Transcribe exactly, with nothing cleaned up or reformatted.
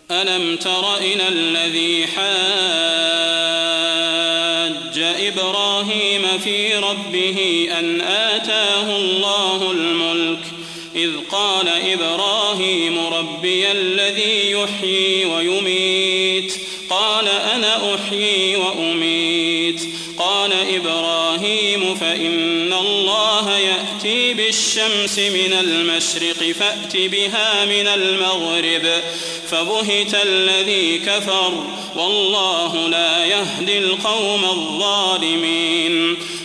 ألم تر إلى الذي حاج إبراهيم في ربه أن آتاه الله الملك إذ قال إبراهيم ربي الذي يحيي ويميت قال أنا أحيي وأميت قال إبراهيم فإن الله يأتي بالشمس من المشرق فأت بها من المغرب فبهت الذي كفر والله لا يهدي القوم الظالمين